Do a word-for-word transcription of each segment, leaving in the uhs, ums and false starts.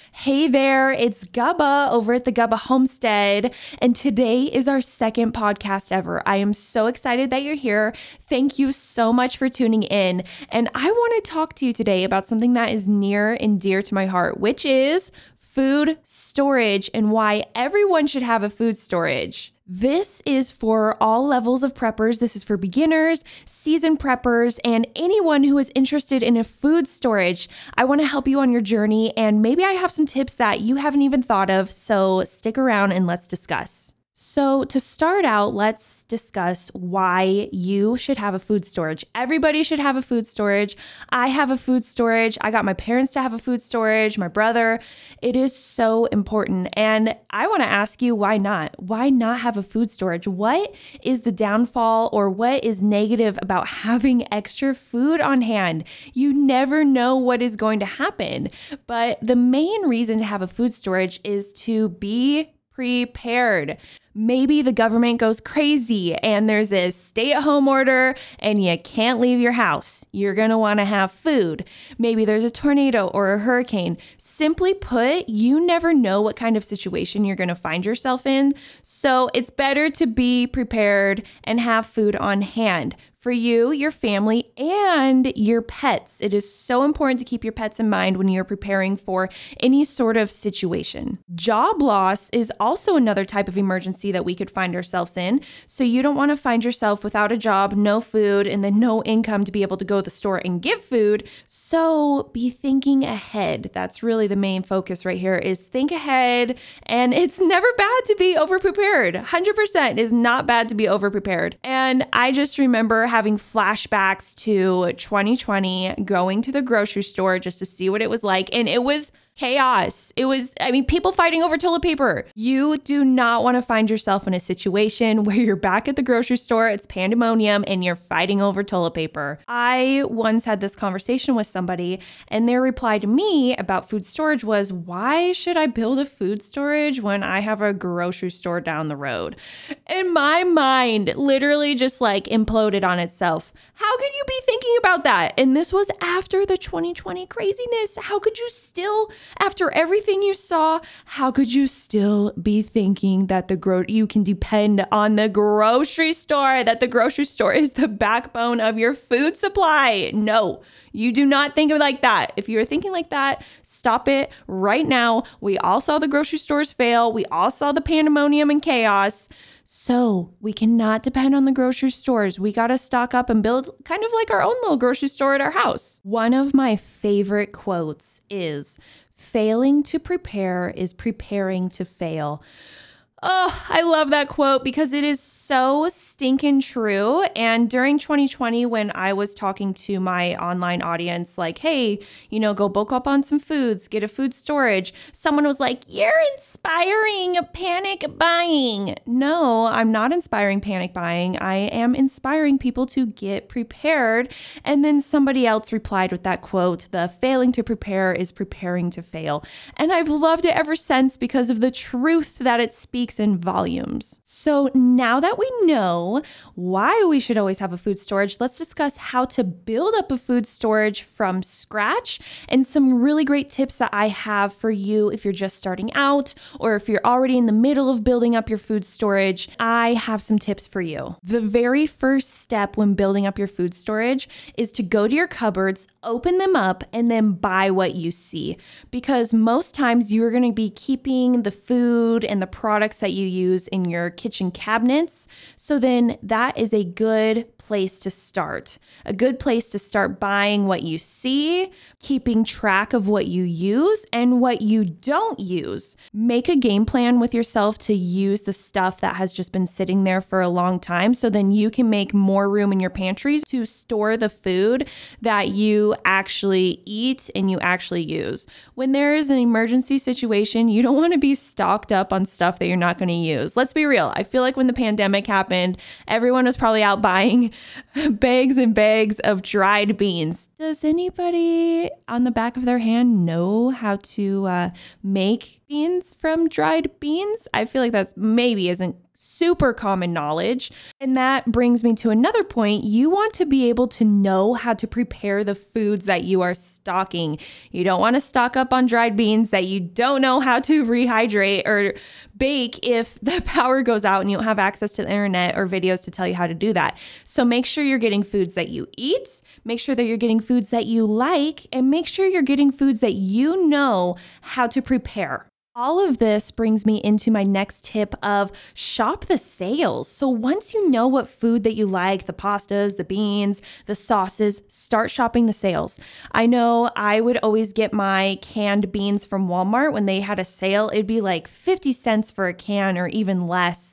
Hey there, it's Gubba over at the Gubba Homestead, and today is our second podcast ever. I am so excited that you're here. Thank you so much for tuning in, and I want to talk to you today about something that is near and dear to my heart, which is food storage and why everyone should have a food storage. This is for all levels of preppers. This is for beginners, seasoned preppers, and anyone who is interested in a food storage. I want to help you on your journey, and maybe I have some tips that you haven't even thought of, so stick around and let's discuss. So to start out, let's discuss why you should have a food storage. Everybody should have a food storage. I have a food storage. I got my parents to have a food storage, my brother. It is so important. And I want to ask you, why not? Why not have a food storage? What is the downfall or what is negative about having extra food on hand? You never know what is going to happen. But the main reason to have a food storage is to be prepared. Maybe the government goes crazy and there's a stay-at-home order and you can't leave your house. You're going to want to have food. Maybe there's a tornado or a hurricane. Simply put, you never know what kind of situation you're going to find yourself in. So it's better to be prepared and have food on hand for you, your family, and your pets. It is so important to keep your pets in mind when you're preparing for any sort of situation. Job loss is also another type of emergency that we could find ourselves in. So you don't want to find yourself without a job, no food, and then no income to be able to go to the store and give food. So be thinking ahead. That's really the main focus right here, is think ahead. And it's never bad to be overprepared. one hundred percent is not bad to be overprepared. And I just remember having flashbacks to twenty twenty, going to the grocery store just to see what it was like. And it was chaos. It was, I mean, people fighting over toilet paper. You do not want to find yourself in a situation where you're back at the grocery store, it's pandemonium, and you're fighting over toilet paper. I once had this conversation with somebody, and their reply to me about food storage was, why should I build a food storage when I have a grocery store down the road? And my mind literally just like imploded on itself. How could you be thinking about that? And this was after the twenty twenty craziness. How could you still, after everything you saw, how could you still be thinking that the gro- you can depend on the grocery store, that the grocery store is the backbone of your food supply? No, you do not think of it like that. If you're thinking like that, stop it right now. We all saw the grocery stores fail. We all saw the pandemonium and chaos. So we cannot depend on the grocery stores. We got to stock up and build kind of like our own little grocery store at our house. One of my favorite quotes is, failing to prepare is preparing to fail. Oh, I love that quote because it is so stinking true. And during twenty twenty, when I was talking to my online audience, like, hey, you know, go bulk up on some foods, get a food storage, someone was like, you're inspiring panic buying. No, I'm not inspiring panic buying. I am inspiring people to get prepared. And then somebody else replied with that quote, the failing to prepare is preparing to fail. And I've loved it ever since because of the truth that it speaks in volumes. So now that we know why we should always have a food storage, let's discuss how to build up a food storage from scratch and some really great tips that I have for you if you're just starting out or if you're already in the middle of building up your food storage. I have some tips for you. The very first step when building up your food storage is to go to your cupboards, open them up, and then buy what you see. Because most times you're going to be keeping the food and the products that you use in your kitchen cabinets. So then that is a good place to start. A good place to start buying what you see, keeping track of what you use and what you don't use. Make a game plan with yourself to use the stuff that has just been sitting there for a long time, so then you can make more room in your pantries to store the food that you actually eat and you actually use. When there is an emergency situation, you don't want to be stocked up on stuff that you're not going to use. Let's be real. I feel like when the pandemic happened, everyone was probably out buying bags and bags of dried beans. Does anybody on the back of their hand know how to uh, make beans from dried beans? I feel like that's maybe isn't super common knowledge. And that brings me to another point. You want to be able to know how to prepare the foods that you are stocking. You don't want to stock up on dried beans that you don't know how to rehydrate or bake if the power goes out and you don't have access to the internet or videos to tell you how to do that. So make sure you're getting foods that you eat, make sure that you're getting foods that you like, and make sure you're getting foods that you know how to prepare. All of this brings me into my next tip of shop the sales. So once you know what food that you like, the pastas, the beans, the sauces, start shopping the sales. I know I would always get my canned beans from Walmart when they had a sale. It'd be like fifty cents for a can or even less.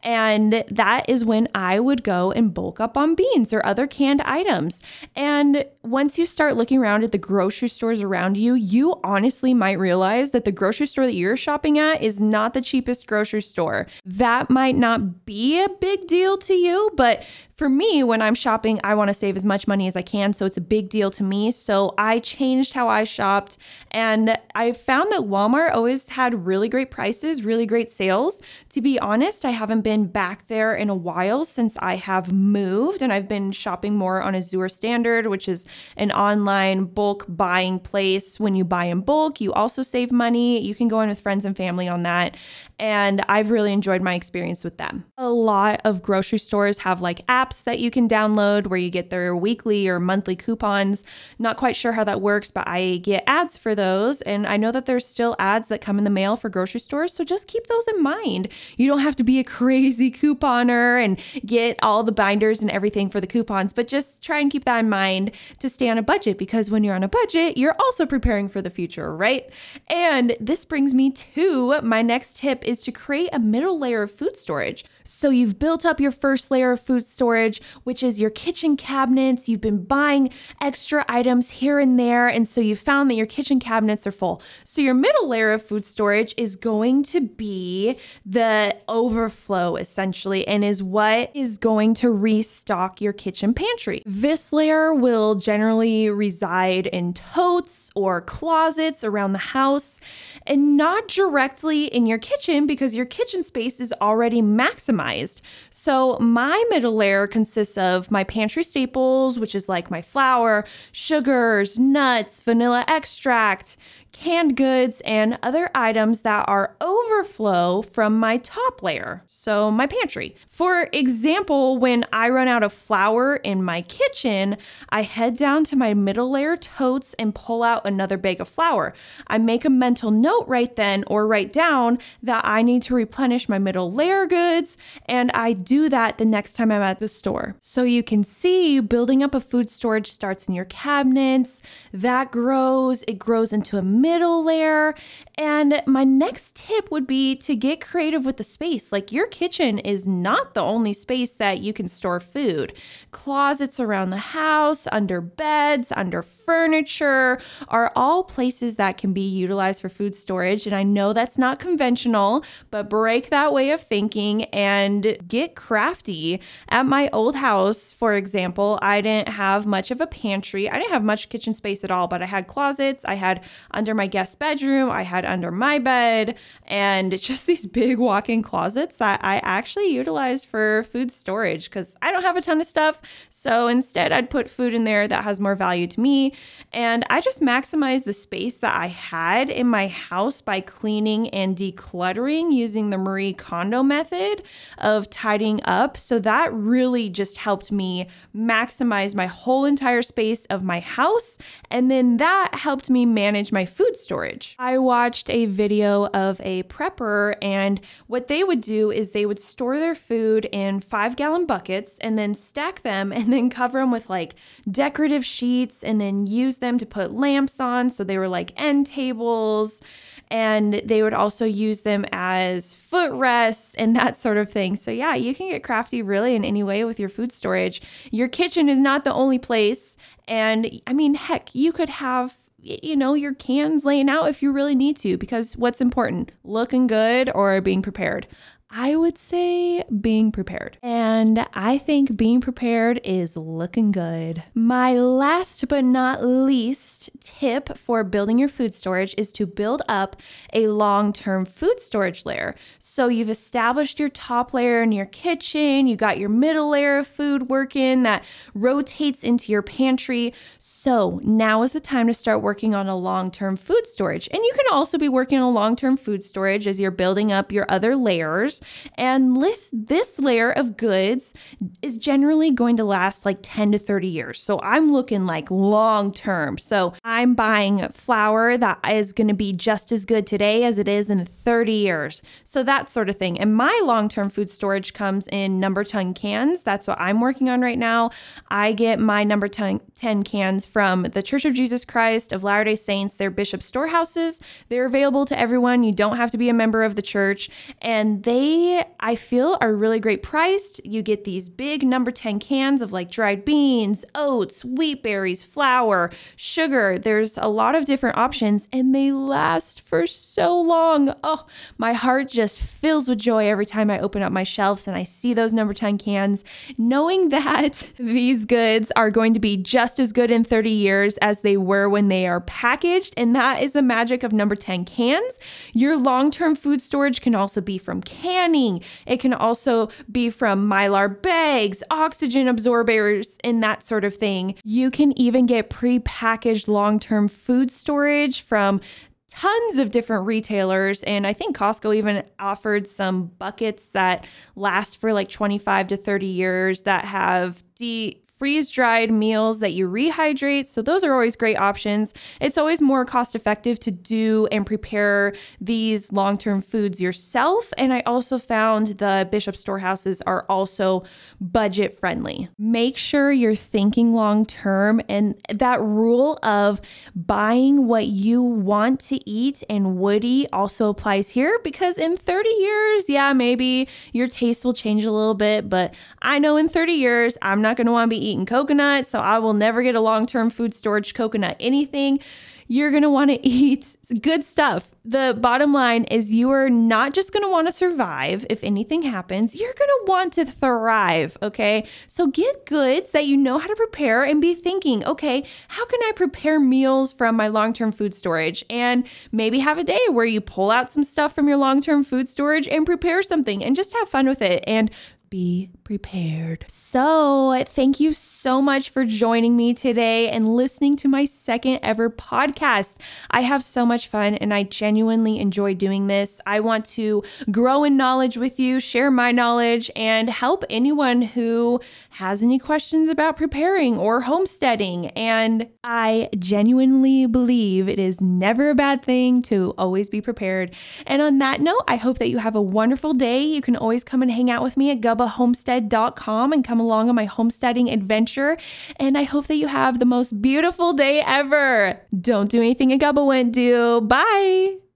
And that is when I would go and bulk up on beans or other canned items. And once you start looking around at the grocery stores around you, you honestly might realize that the grocery store that you're shopping at is not the cheapest grocery store. That might not be a big deal to you, but for me, when I'm shopping, I want to save as much money as I can. So it's a big deal to me. So I changed how I shopped, and I found that Walmart always had really great prices, really great sales. To be honest, I haven't been back there in a while since I have moved, and I've been shopping more on Azure Standard, which is an online bulk buying place. When you buy in bulk, you also save money. You can go in with friends and family on that. And I've really enjoyed my experience with them. A lot of grocery stores have like apps that you can download where you get their weekly or monthly coupons. Not quite sure how that works, but I get ads for those. And I know that there's still ads that come in the mail for grocery stores. So just keep those in mind. You don't have to be a crazy couponer and get all the binders and everything for the coupons, but just try and keep that in mind to stay on a budget, because when you're on a budget, you're also preparing for the future, right? And this brings me to my next tip is to create a middle layer of food storage. So you've built up your first layer of food storage, which is your kitchen cabinets. You've been buying extra items here and there, and so you found that your kitchen cabinets are full. So your middle layer of food storage is going to be the overflow, essentially, and is what is going to restock your kitchen pantry. This layer will generally reside in totes or closets around the house, and not directly in your kitchen, because your kitchen space is already maximized. So my middle layer consists of my pantry staples, which is like my flour, sugars, nuts, vanilla extract, canned goods, and other items that are overflow from my top layer, so my pantry. For example, when I run out of flour in my kitchen, I head down to my middle layer totes and pull out another bag of flour. I make a mental note right then or write down that I need to replenish my middle layer goods, and I do that the next time I'm at the store. So you can see building up a food storage starts in your cabinets, that grows, it grows into a middle layer. And my next tip would be to get creative with the space. Like, your kitchen is not the only space that you can store food. Closets around the house, under beds, under furniture are all places that can be utilized for food storage. And I know that's not conventional, but break that way of thinking and get crafty. At my old house, for example, I didn't have much of a pantry. I didn't have much kitchen space at all, but I had closets. I had under my guest bedroom, I had under my bed, and just these big walk-in closets that I actually utilized for food storage because I don't have a ton of stuff. So instead, I'd put food in there that has more value to me. And I just maximized the space that I had in my house by cleaning and decluttering using the Marie Kondo method of tidying up. So that really just helped me maximize my whole entire space of my house. And then that helped me manage my food storage. I watched a video of a prepper, and what they would do is they would store their food in five gallon buckets and then stack them and then cover them with like decorative sheets and then use them to put lamps on. So they were like end tables, and they would also use them as footrests and that sort of thing. So yeah, you can get crafty really in any way with your food storage. Your kitchen is not the only place. And I mean, heck, you could have, you know, your cans laying out if you really need to, because what's important, looking good or being prepared? I would say being prepared. And I think being prepared is looking good. My last but not least tip for building your food storage is to build up a long-term food storage layer. So you've established your top layer in your kitchen, you got your middle layer of food working that rotates into your pantry. So now is the time to start working on a long-term food storage. And you can also be working on long-term food storage as you're building up your other layers. And list, this layer of goods is generally going to last like ten to thirty years. So I'm looking like long term. So I'm buying flour that is going to be just as good today as it is in thirty years. So that sort of thing. And my long-term food storage comes in number ten cans. That's what I'm working on right now. I get my number ten cans from the Church of Jesus Christ of Latter-day Saints. They're Bishop storehouses. They're available to everyone. You don't have to be a member of the church. And they, I feel, are really great priced. You get these big number ten cans of like dried beans, oats, wheat berries, flour, sugar. There's a lot of different options and they last for so long. Oh, my heart just fills with joy every time I open up my shelves and I see those number ten cans, knowing that these goods are going to be just as good in thirty years as they were when they are packaged. And that is the magic of number ten cans. Your long-term food storage can also be from canning. It can also be from Mylar bags, oxygen absorbers, and that sort of thing. You can even get pre-packaged long-term food storage from tons of different retailers. And I think Costco even offered some buckets that last for like twenty-five to thirty years that have de- freeze-dried meals that you rehydrate. So those are always great options. It's always more cost-effective to do and prepare these long-term foods yourself. And I also found the Bishop storehouses are also budget-friendly. Make sure you're thinking long-term, and that rule of buying what you want to eat and would eat also applies here, because in thirty years, yeah, maybe your taste will change a little bit, but I know in thirty years, I'm not going to want to be eating coconut, so I will never get a long-term food storage coconut anything. You're going to want to eat good stuff. The bottom line is you are not just going to want to survive if anything happens. You're going to want to thrive, okay? So get goods that you know how to prepare and be thinking, okay, how can I prepare meals from my long-term food storage? And maybe have a day where you pull out some stuff from your long-term food storage and prepare something and just have fun with it and be prepared. So thank you so much for joining me today and listening to my second ever podcast. I have so much fun and I genuinely enjoy doing this. I want to grow in knowledge with you, share my knowledge, and help anyone who has any questions about preparing or homesteading. And I genuinely believe it is never a bad thing to always be prepared. And on that note, I hope that you have a wonderful day. You can always come and hang out with me at gubba homestead dot com and come along on my homesteading adventure. And I hope that you have the most beautiful day ever. Don't do anything a Gubba wouldn't do. Bye.